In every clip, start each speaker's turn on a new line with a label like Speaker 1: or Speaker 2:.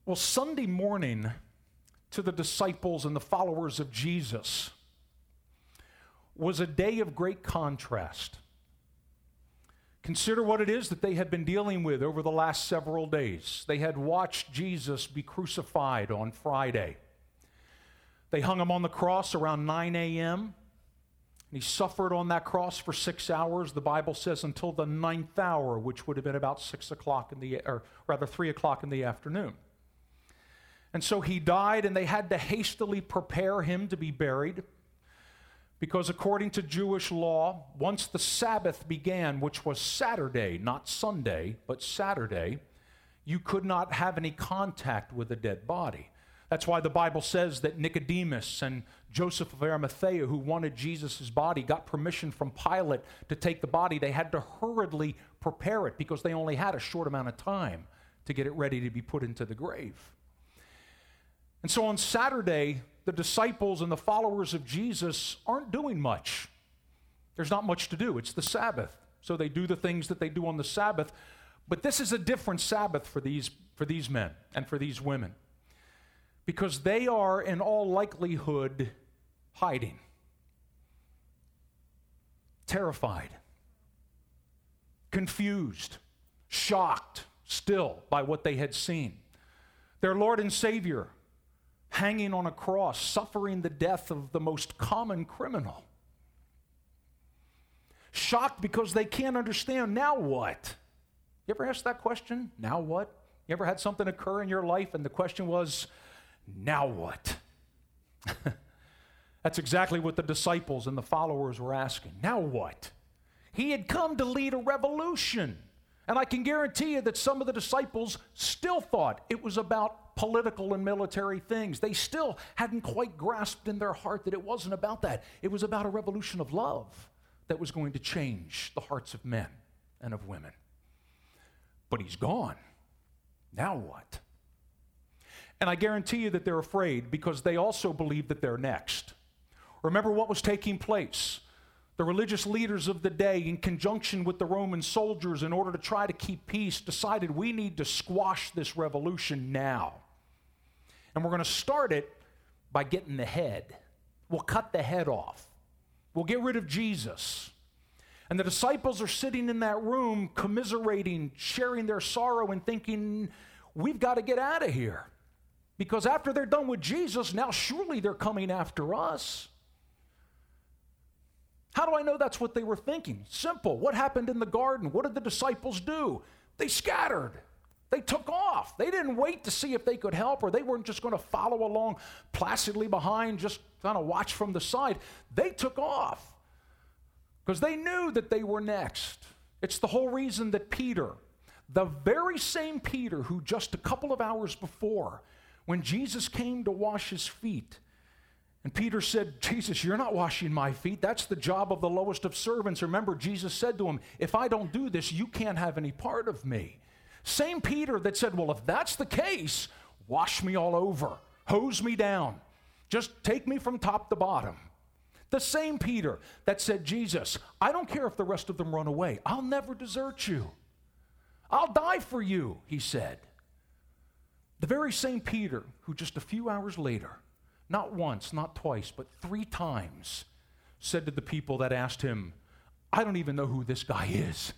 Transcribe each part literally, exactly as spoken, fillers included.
Speaker 1: Well, Sunday morning to the disciples and the followers of Jesus was a day of great contrast. Consider what it is that they had been dealing with over the last several days. They had watched Jesus be crucified on Friday. They hung him on the cross around nine a.m. He suffered on that cross for six hours, the Bible says, until the ninth hour, which would have been about six o'clock in the, or rather three o'clock in the afternoon. And so he died, and they had to hastily prepare him to be buried, because according to Jewish law, once the Sabbath began, which was Saturday, not Sunday, but Saturday, you could not have any contact with a dead body. That's why the Bible says that Nicodemus and Joseph of Arimathea, who wanted Jesus' body, got permission from Pilate to take the body. They had to hurriedly prepare it because they only had a short amount of time to get it ready to be put into the grave. And so on Saturday, the disciples and the followers of Jesus aren't doing much. There's not much to do. It's the Sabbath. So they do the things that they do on the Sabbath. But this is a different Sabbath for these, for these men and for these women, because they are, in all likelihood, hiding, terrified, confused, shocked still by what they had seen. Their Lord and Savior hanging on a cross, suffering the death of the most common criminal. Shocked because they can't understand, now what? You ever asked that question? Now what? You ever had something occur in your life and the question was, now what? That's exactly what the disciples and the followers were asking. Now what? He had come to lead a revolution. And I can guarantee you that some of the disciples still thought it was about political and military things. They still hadn't quite grasped in their heart that it wasn't about that. It was about a revolution of love that was going to change the hearts of men and of women. But he's gone. Now what? And I guarantee you that they're afraid because they also believe that they're next. Remember what was taking place. The religious leaders of the day, in conjunction with the Roman soldiers, in order to try to keep peace, decided we need to squash this revolution now. And we're going to start it by getting the head. We'll cut the head off. We'll get rid of Jesus. And the disciples are sitting in that room, commiserating, sharing their sorrow, and thinking, we've got to get out of here. Because after they're done with Jesus, now surely they're coming after us. How do I know that's what they were thinking? Simple. What happened in the garden? What did the disciples do? They scattered. They took off. They didn't wait to see if they could help, or they weren't just going to follow along placidly behind, just kind of watch from the side. They took off because they knew that they were next. It's the whole reason that Peter, the very same Peter who just a couple of hours before, when Jesus came to wash his feet, and Peter said, Jesus, you're not washing my feet. That's the job of the lowest of servants. Remember, Jesus said to him, if I don't do this, you can't have any part of me. Same Peter that said, well, if that's the case, wash me all over. Hose me down. Just take me from top to bottom. The same Peter that said, Jesus, I don't care if the rest of them run away. I'll never desert you. I'll die for you, he said. The very same Peter who just a few hours later, not once, not twice, but three times, said to the people that asked him, I don't even know who this guy is.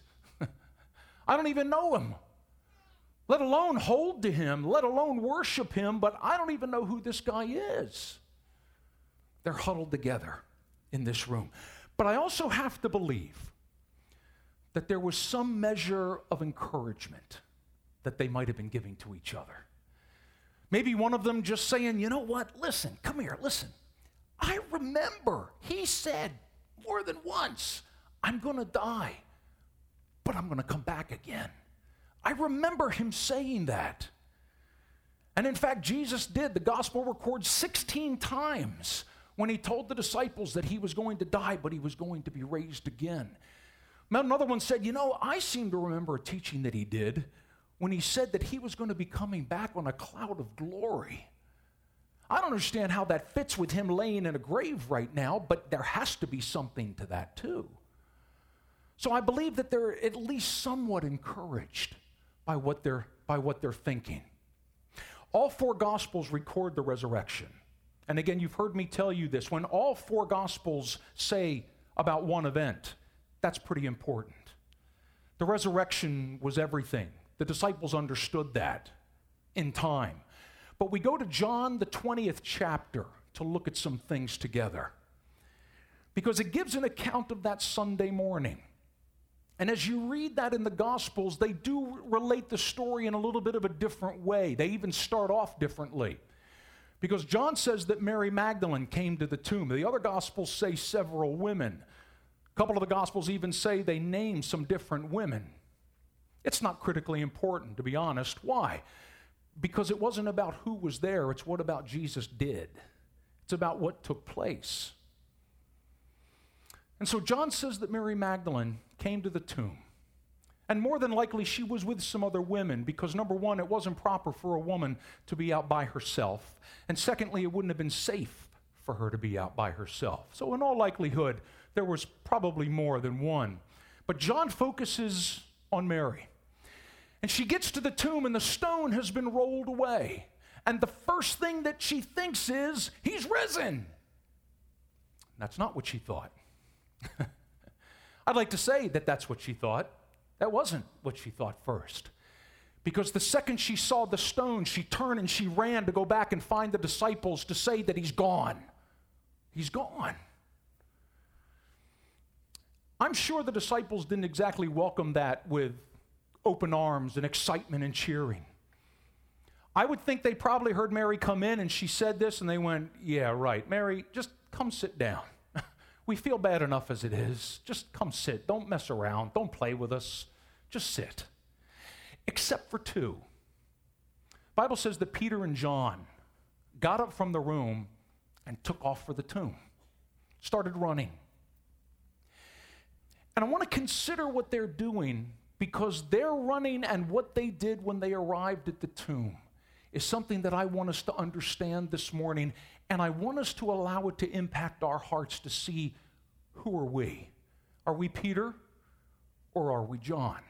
Speaker 1: I don't even know him. Let alone hold to him, let alone worship him, but I don't even know who this guy is. They're huddled together in this room. But I also have to believe that there was some measure of encouragement that they might have been giving to each other. Maybe one of them just saying, you know what, listen, come here, listen. I remember he said more than once, I'm going to die, but I'm going to come back again. I remember him saying that. And in fact, Jesus did. The gospel records sixteen times when he told the disciples that he was going to die, but he was going to be raised again. Another one said, you know, I seem to remember a teaching that he did when he said that he was going to be coming back on a cloud of glory. I don't understand how that fits with him laying in a grave right now, but there has to be something to that too. So I believe that they're at least somewhat encouraged by what they're, by what they're thinking. All four Gospels record the resurrection. And again, you've heard me tell you this. When all four Gospels say about one event, that's pretty important. The resurrection was everything. The disciples understood that in time. But we go to John, the twentieth chapter, to look at some things together, because it gives an account of that Sunday morning. And as you read that in the Gospels, they do relate the story in a little bit of a different way. They even start off differently. Because John says that Mary Magdalene came to the tomb. The other Gospels say several women. A couple of the Gospels even say they name some different women. It's not critically important, to be honest. Why? Because it wasn't about who was there. It's what about Jesus did. It's about what took place. And so John says that Mary Magdalene came to the tomb. And more than likely, she was with some other women because, number one, it wasn't proper for a woman to be out by herself. And secondly, it wouldn't have been safe for her to be out by herself. So in all likelihood, there was probably more than one. But John focuses on Mary. And she gets to the tomb, and the stone has been rolled away. And the first thing that she thinks is, he's risen. That's not what she thought. I'd like to say that that's what she thought. That wasn't what she thought first. Because the second she saw the stone, she turned and she ran to go back and find the disciples to say that he's gone. He's gone. I'm sure the disciples didn't exactly welcome that with open arms and excitement and cheering. I would think they probably heard Mary come in and she said this and they went, yeah, right. Mary, just come sit down. We feel bad enough as it is. Just come sit. Don't mess around. Don't play with us. Just sit. Except for two. The Bible says that Peter and John got up from the room and took off for the tomb. Started running. And I want to consider what they're doing, because their running and what they did when they arrived at the tomb is something that I want us to understand this morning, and I want us to allow it to impact our hearts to see, who are we? Are we Peter or are we John?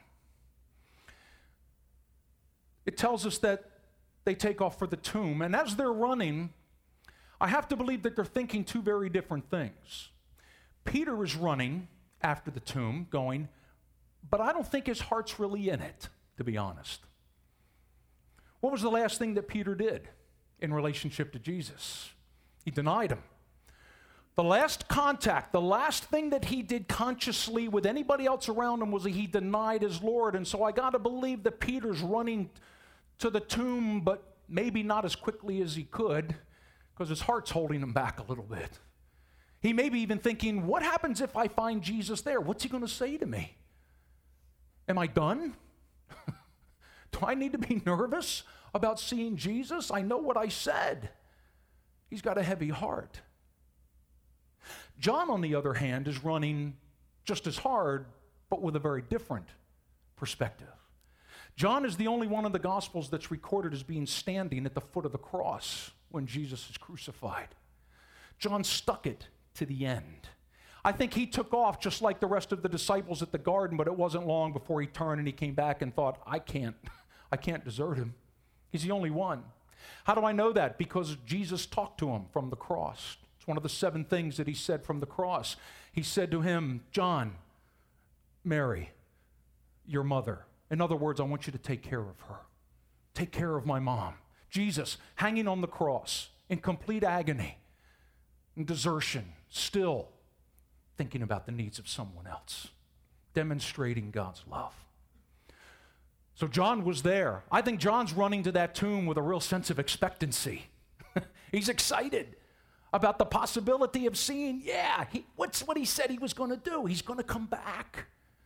Speaker 1: It tells us that they take off for the tomb, and as they're running, I have to believe that they're thinking two very different things. Peter is running after the tomb, going, but I don't think his heart's really in it, to be honest. What was the last thing that Peter did in relationship to Jesus? He denied him. The last contact, the last thing that he did consciously with anybody else around him was that he denied his Lord. And so I got to believe that Peter's running to the tomb, but maybe not as quickly as he could, because his heart's holding him back a little bit. He may be even thinking, what happens if I find Jesus there? What's he going to say to me? Am I done? Do I need to be nervous about seeing Jesus? I know what I said. He's got a heavy heart. John, on the other hand, is running just as hard, but with a very different perspective. John is the only one in the Gospels that's recorded as being standing at the foot of the cross when Jesus is crucified. John stuck it to the end. I think he took off just like the rest of the disciples at the garden, but it wasn't long before he turned and he came back and thought, I can't, I can't desert him. He's the only one. How do I know that? Because Jesus talked to him from the cross. It's one of the seven things that he said from the cross. He said to him, John, Mary, your mother. In other words, I want you to take care of her. Take care of my mom. Jesus, hanging on the cross in complete agony and desertion, still thinking about the needs of someone else, demonstrating God's love. So John was there. I think John's running to that tomb with a real sense of expectancy. He's excited about the possibility of seeing, yeah, he, what's what he said he was going to do. He's going to come back.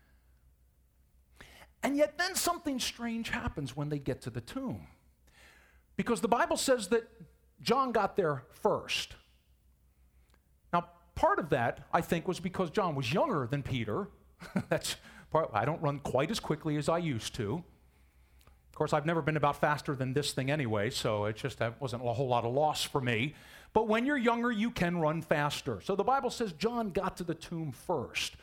Speaker 1: And yet then something strange happens when they get to the tomb. Because the Bible says that John got there first. Now, part of that, I think, was because John was younger than Peter. That's part, I don't run quite as quickly as I used to. Of course, I've never been about faster than this thing anyway, so it just that wasn't a whole lot of loss for me. But when you're younger, you can run faster. So the Bible says John got to the tomb first.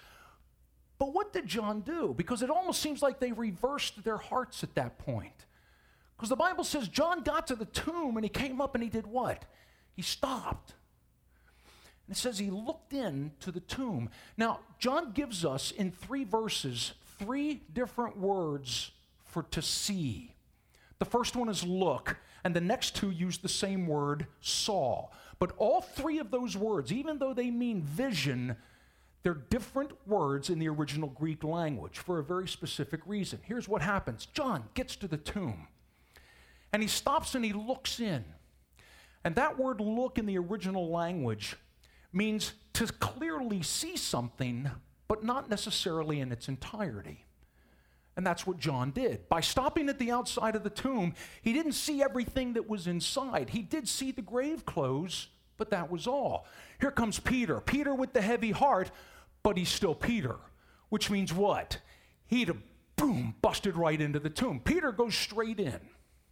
Speaker 1: But what did John do? Because it almost seems like they reversed their hearts at that point. Because the Bible says John got to the tomb and he came up and he did what? He stopped. And it says he looked into the tomb. Now, John gives us in three verses three different words for to see. The first one is look, and the next two use the same word, saw. But all three of those words, even though they mean vision, they're different words in the original Greek language for a very specific reason. Here's what happens. John gets to the tomb, and he stops and he looks in. And that word look in the original language means to clearly see something, but not necessarily in its entirety. And that's what John did. By stopping at the outside of the tomb, he didn't see everything that was inside. He did see the grave clothes, but that was all. Here comes Peter. Peter with the heavy heart, but he's still Peter, which means what? He'd have, boom, busted right into the tomb. Peter goes straight in.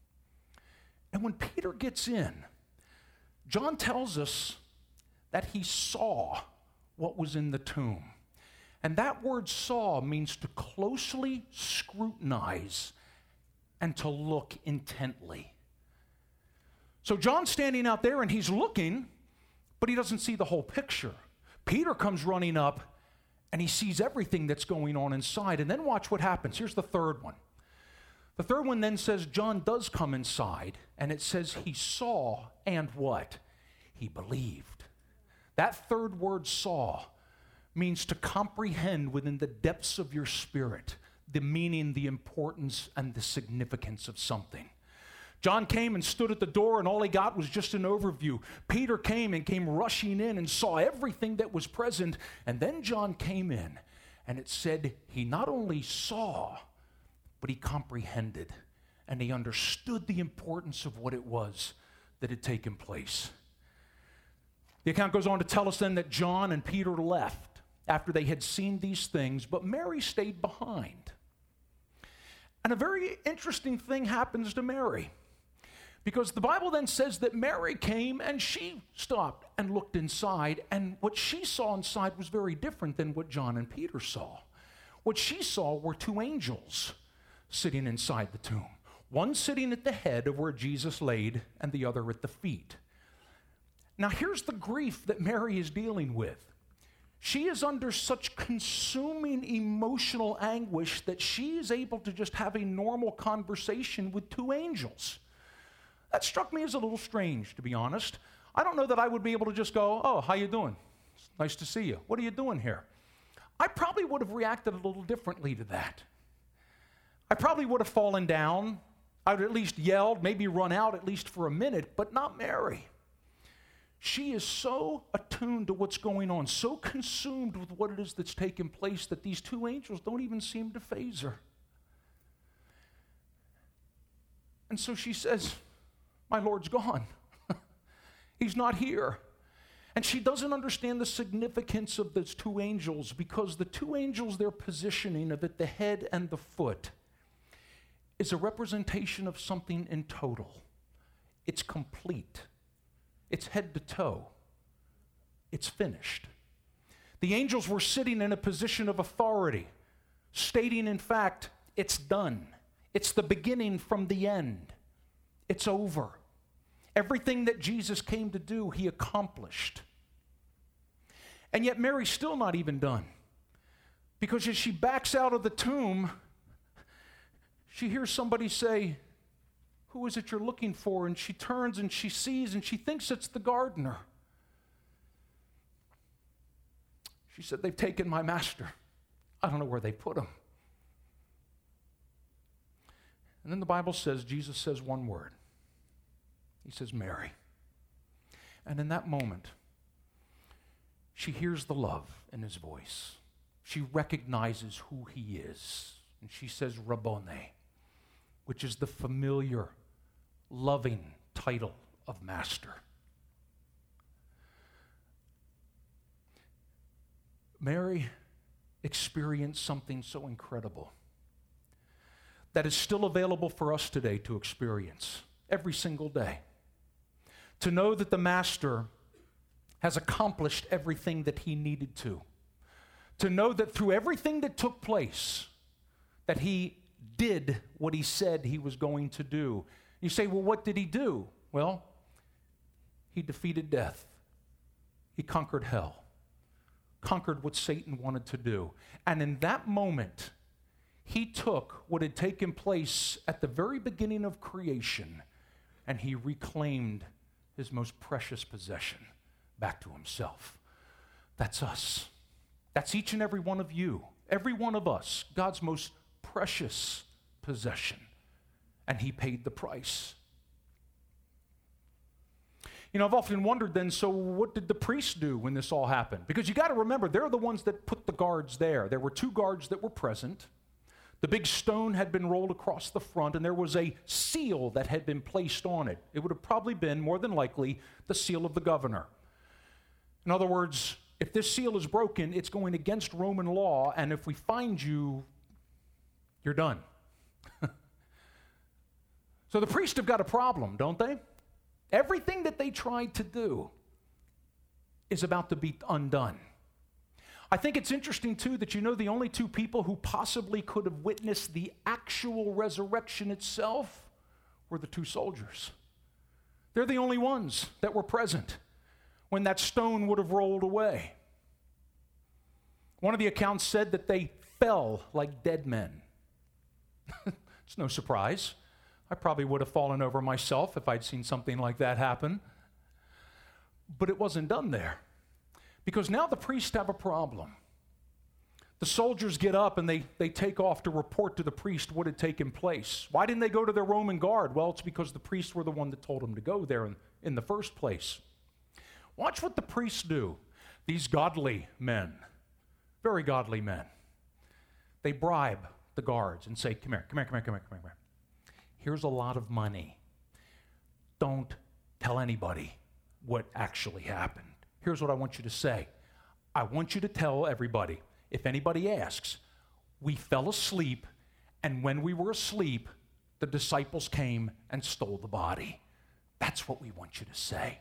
Speaker 1: And when Peter gets in, John tells us that he saw what was in the tomb. And that word saw means to closely scrutinize and to look intently. So John's standing out there and he's looking, but he doesn't see the whole picture. Peter comes running up and he sees everything that's going on inside. And then watch what happens. Here's the third one. The third one then says John does come inside, and it says he saw and what? He believed. That third word, saw, means to comprehend within the depths of your spirit the meaning, the importance, and the significance of something. John came and stood at the door, and all he got was just an overview. Peter came and came rushing in and saw everything that was present, and then John came in, and it said he not only saw, but he comprehended, and he understood the importance of what it was that had taken place. The account goes on to tell us then that John and Peter left after they had seen these things, but Mary stayed behind. And a very interesting thing happens to Mary, because the Bible then says that Mary came and she stopped and looked inside, and what she saw inside was very different than what John and Peter saw. What she saw were two angels sitting inside the tomb, one sitting at the head of where Jesus laid and the other at the feet. Now here's the grief that Mary is dealing with. She is under such consuming emotional anguish that she is able to just have a normal conversation with two angels. That struck me as a little strange, to be honest. I don't know that I would be able to just go, oh, how you doing? It's nice to see you. What are you doing here? I probably would have reacted a little differently to that. I probably would have fallen down. I would have at least yelled, maybe run out at least for a minute, but not Mary. She is so attuned to what's going on, so consumed with what it is that's taken place, that these two angels don't even seem to faze her. And so she says, my Lord's gone. He's not here. And she doesn't understand the significance of those two angels, because the two angels, their positioning of at the head and the foot is a representation of something in total. It's complete. It's head to toe. It's finished. The angels were sitting in a position of authority, stating, in fact, it's done. It's the beginning from the end. It's over. Everything that Jesus came to do, he accomplished. And yet Mary's still not even done, because as she backs out of the tomb, she hears somebody say, who is it you're looking for? And she turns and she sees and she thinks it's the gardener. She said, they've taken my master. I don't know where they put him. And then the Bible says, Jesus says one word. He says, Mary. And in that moment, she hears the love in his voice. She recognizes who he is. And she says, Rabboni, which is the familiar, loving title of master. Mary experienced something so incredible that is still available for us today to experience every single day. To know that the master has accomplished everything that he needed to. To know that through everything that took place, that he did what he said he was going to do. You say, well, what did he do? Well, he defeated death. He conquered hell, conquered what Satan wanted to do. And in that moment, he took what had taken place at the very beginning of creation and he reclaimed his most precious possession back to himself. That's us. That's each and every one of you, every one of us, God's most precious possession. And he paid the price. You know, I've often wondered then, so what did the priests do when this all happened? Because you got to remember, they're the ones that put the guards there. There were two guards that were present. The big stone had been rolled across the front, and there was a seal that had been placed on it. It would have probably been, more than likely, the seal of the governor. In other words, if this seal is broken, it's going against Roman law, and if we find you, you're done. So the priests have got a problem, don't they? Everything that they tried to do is about to be undone. I think it's interesting, too, that you know the only two people who possibly could have witnessed the actual resurrection itself were the two soldiers. They're the only ones that were present when that stone would have rolled away. One of the accounts said that they fell like dead men. It's no surprise. I probably would have fallen over myself if I'd seen something like that happen. But it wasn't done there. Because now the priests have a problem. The soldiers get up and they, they take off to report to the priest what had taken place. Why didn't they go to their Roman guard? Well, it's because the priests were the one that told them to go there in, in the first place. Watch what the priests do. These godly men, very godly men, they bribe the guards and say, come here, come here, come here, come here, come here, come here. Here's a lot of money. Don't tell anybody what actually happened. Here's what I want you to say. I want you to tell everybody, if anybody asks, we fell asleep, and when we were asleep, the disciples came and stole the body. That's what we want you to say.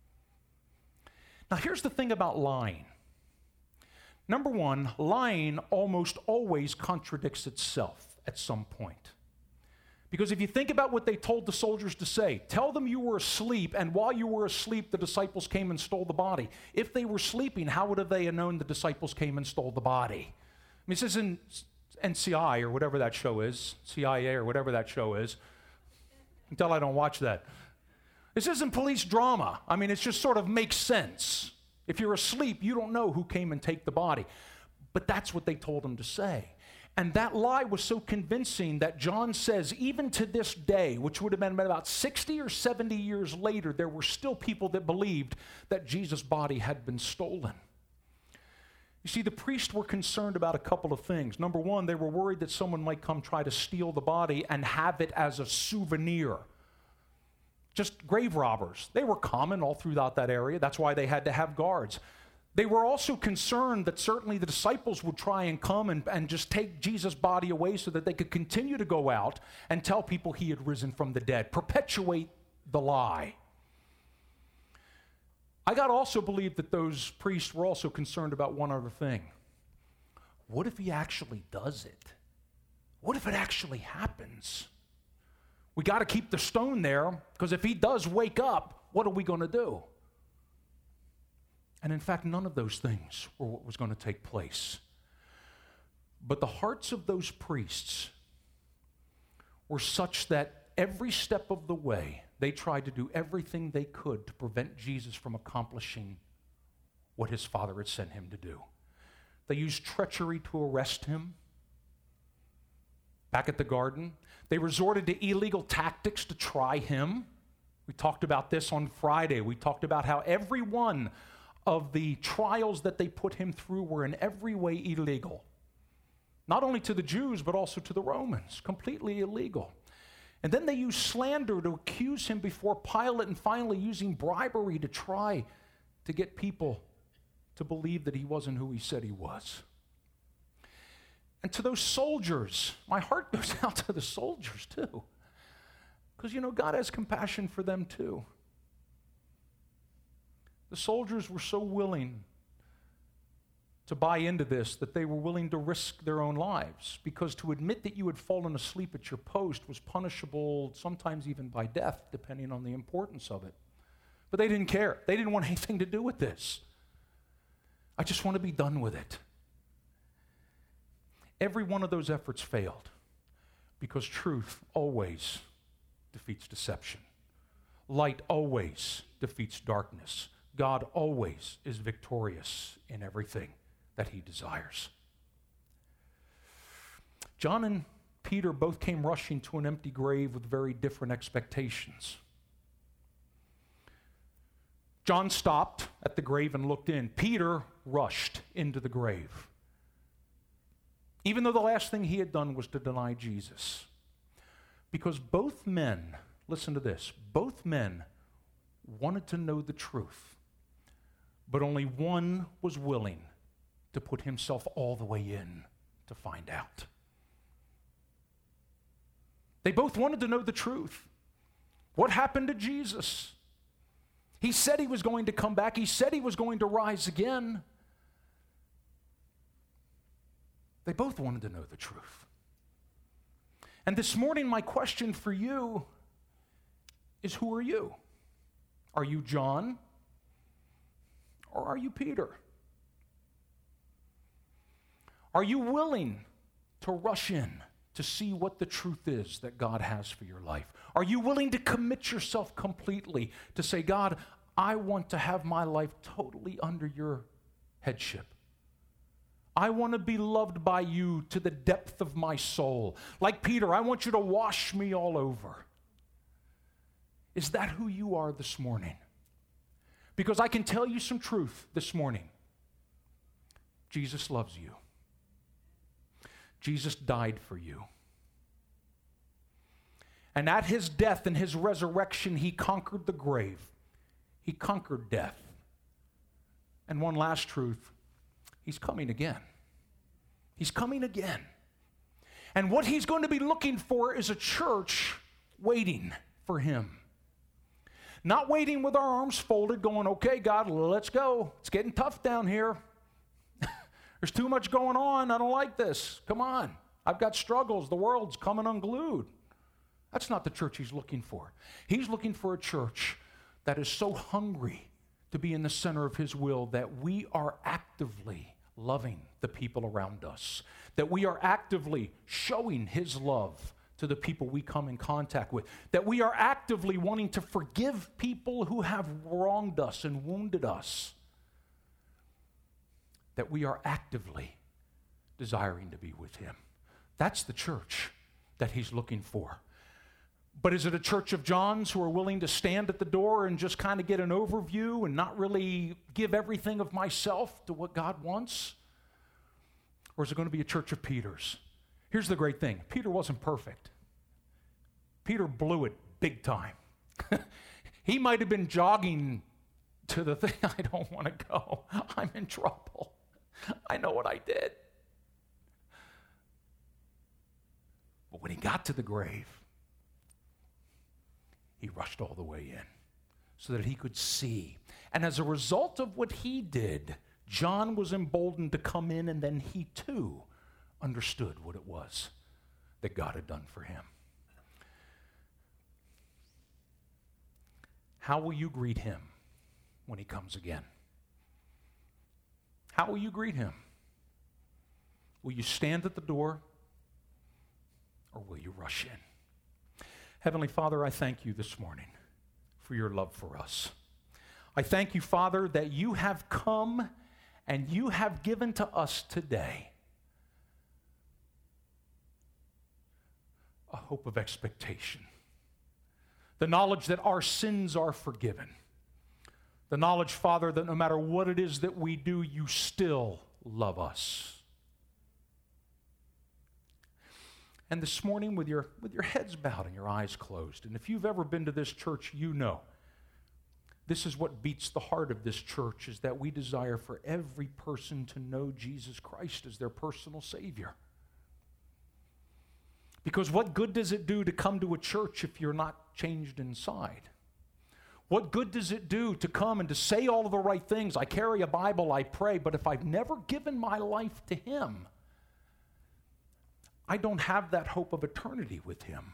Speaker 1: Now, here's the thing about lying. Number one, lying almost always contradicts itself at some point. Because if you think about what they told the soldiers to say, tell them you were asleep, and while you were asleep, the disciples came and stole the body. If they were sleeping, how would have they known the disciples came and stole the body? I mean, this isn't N C I or whatever that show is, C I A or whatever that show is, until I don't watch that. This isn't police drama. I mean, it just sort of makes sense. If you're asleep, you don't know who came and take the body. But that's what they told them to say. And that lie was so convincing that John says, even to this day, which would have been about sixty or seventy years later, there were still people that believed that Jesus' body had been stolen. You see, the priests were concerned about a couple of things. Number one, they were worried that someone might come try to steal the body and have it as a souvenir. Just grave robbers. They were common all throughout that area. That's why they had to have guards. They were also concerned that certainly the disciples would try and come and, and just take Jesus' body away so that they could continue to go out and tell people he had risen from the dead, perpetuate the lie. I got to also believe that those priests were also concerned about one other thing. What if he actually does it? What if it actually happens? We got to keep the stone there, because if he does wake up, what are we going to do? And in fact, none of those things were what was going to take place. But the hearts of those priests were such that every step of the way, they tried to do everything they could to prevent Jesus from accomplishing what his Father had sent him to do. They used treachery to arrest him. Back at the garden, they resorted to illegal tactics to try him. We talked about this on Friday. We talked about how every one of the trials that they put him through were in every way illegal. Not only to the Jews, but also to the Romans. Completely illegal. And then they used slander to accuse him before Pilate, and finally using bribery to try to get people to believe that he wasn't who he said he was. And to those soldiers, my heart goes out to the soldiers too. Because, you know, God has compassion for them too. The soldiers were so willing to buy into this that they were willing to risk their own lives, because to admit that you had fallen asleep at your post was punishable, sometimes even by death, depending on the importance of it. But they didn't care. They didn't want anything to do with this. I just want to be done with it. Every one of those efforts failed, because truth always defeats deception. Light always defeats darkness. God always is victorious in everything that he desires. John and Peter both came rushing to an empty grave with very different expectations. John stopped at the grave and looked in. Peter rushed into the grave, even though the last thing he had done was to deny Jesus. Because both men, listen to this, both men wanted to know the truth, but only one was willing to put himself all the way in to find out. They both wanted to know the truth. What happened to Jesus? He said he was going to come back. He said he was going to rise again. They both wanted to know the truth. And this morning, my question for you is, who are you? Are you John? Or are you Peter? Are you willing to rush in to see what the truth is that God has for your life? Are you willing to commit yourself completely to say, God, I want to have my life totally under your headship. I want to be loved by you to the depth of my soul. Like Peter, I want you to wash me all over. Is that who you are this morning? Because I can tell you some truth this morning. Jesus loves you. Jesus died for you. And at his death and his resurrection, he conquered the grave. He conquered death. And one last truth, he's coming again. He's coming again. And what he's going to be looking for is a church waiting for him. Not waiting with our arms folded, going, okay, God, let's go. It's getting tough down here. There's too much going on. I don't like this. Come on. I've got struggles. The world's coming unglued. That's not the church he's looking for. He's looking for a church that is so hungry to be in the center of his will that we are actively loving the people around us, that we are actively showing his love to the people we come in contact with, that we are actively wanting to forgive people who have wronged us and wounded us, that we are actively desiring to be with him. That's the church that he's looking for. But is it a church of Johns who are willing to stand at the door and just kind of get an overview and not really give everything of myself to what God wants? Or is it going to be a church of Peters? Here's the great thing. Peter wasn't perfect. Peter blew it big time. He might have been jogging to the thing, I don't want to go. I'm in trouble. I know what I did. But when he got to the grave, he rushed all the way in so that he could see. And as a result of what he did, John was emboldened to come in, and then he too understood what it was that God had done for him. How will you greet him when he comes again? How will you greet him? Will you stand at the door, or will you rush in? Heavenly Father, I thank you this morning for your love for us. I thank you, Father, that you have come and you have given to us today a hope of expectation. The knowledge that our sins are forgiven. The knowledge, Father, that no matter what it is that we do, you still love us. And this morning, with your, with your heads bowed and your eyes closed, and if you've ever been to this church, you know this is what beats the heart of this church, is that we desire for every person to know Jesus Christ as their personal Savior. Because what good does it do to come to a church if you're not changed inside? What good does it do to come and to say all of the right things? I carry a Bible, I pray, but if I've never given my life to Him, I don't have that hope of eternity with Him.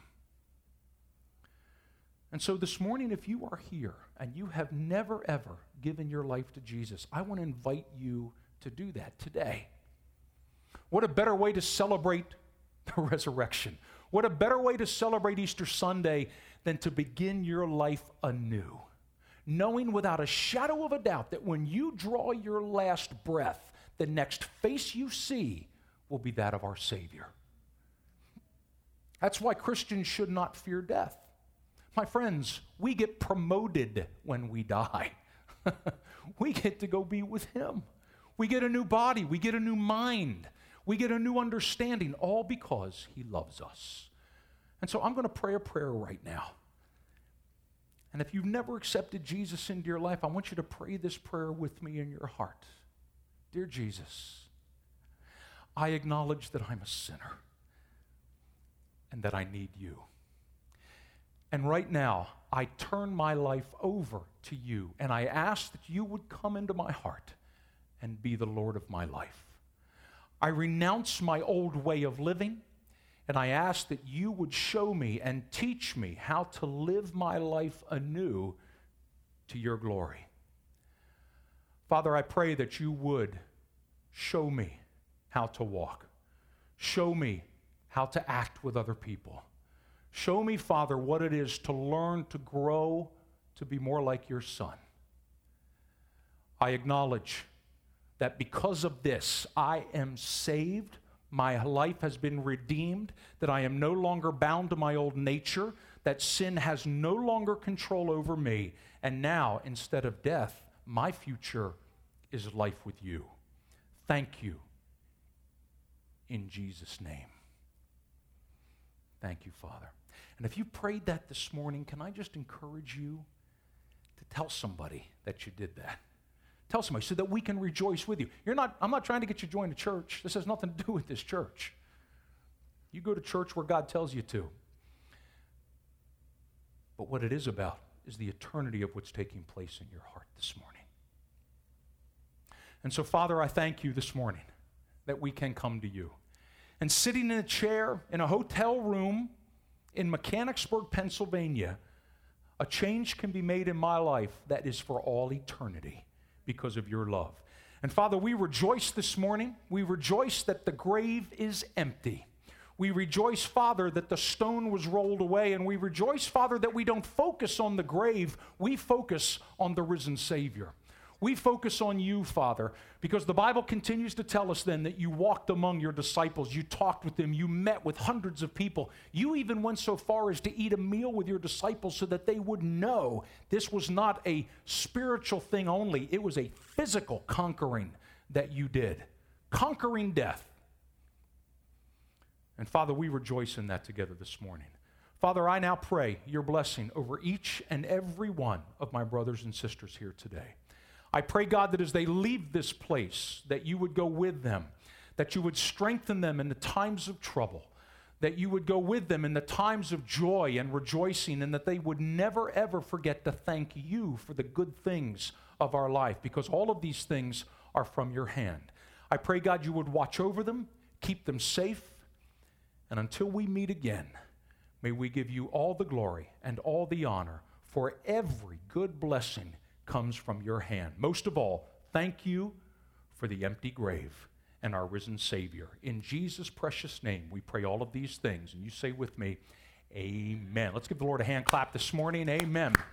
Speaker 1: And so this morning, if you are here and you have never, ever given your life to Jesus, I want to invite you to do that today. What a better way to celebrate the resurrection. What a better way to celebrate Easter Sunday than to begin your life anew, knowing without a shadow of a doubt that when you draw your last breath, the next face you see will be that of our Savior. That's why Christians should not fear death. My friends, we get promoted when we die. We get to go be with Him. We get a new body. We get a new mind. We get a new understanding, all because He loves us. And so I'm going to pray a prayer right now. And if you've never accepted Jesus into your life, I want you to pray this prayer with me in your heart. Dear Jesus, I acknowledge that I'm a sinner and that I need You. And right now, I turn my life over to You, and I ask that You would come into my heart and be the Lord of my life. I renounce my old way of living, and I ask that You would show me and teach me how to live my life anew to Your glory. Father, I pray that You would show me how to walk. Show me how to act with other people. Show me, Father, what it is to learn to grow to be more like Your Son. I acknowledge that because of this, I am saved, my life has been redeemed, that I am no longer bound to my old nature, that sin has no longer control over me, and now, instead of death, my future is life with You. Thank You. In Jesus' name. Thank You, Father. And if you prayed that this morning, can I just encourage you to tell somebody that you did that? Tell somebody so that we can rejoice with you. You're not, I'm not trying to get you to join a church. This has nothing to do with this church. You go to church where God tells you to. But what it is about is the eternity of what's taking place in your heart this morning. And so, Father, I thank You this morning that we can come to You. And sitting in a chair in a hotel room in Mechanicsburg, Pennsylvania, a change can be made in my life that is for all eternity because of Your love. And Father, we rejoice this morning. We rejoice that the grave is empty. We rejoice, Father, that the stone was rolled away. And we rejoice, Father, that we don't focus on the grave. We focus on the risen Savior. We focus on You, Father, because the Bible continues to tell us then that You walked among Your disciples, You talked with them, You met with hundreds of people. You even went so far as to eat a meal with Your disciples so that they would know this was not a spiritual thing only, it was a physical conquering that You did, conquering death. And Father, we rejoice in that together this morning. Father, I now pray Your blessing over each and every one of my brothers and sisters here today. I pray, God, that as they leave this place, that You would go with them, that You would strengthen them in the times of trouble, that You would go with them in the times of joy and rejoicing, and that they would never, ever forget to thank You for the good things of our life, because all of these things are from Your hand. I pray, God, You would watch over them, keep them safe, and until we meet again, may we give You all the glory and all the honor for every good blessing comes from Your hand. Most of all, thank You for the empty grave and our risen Savior. In Jesus' precious name, we pray all of these things. And you say with me, amen. Let's give the Lord a hand clap this morning. Amen.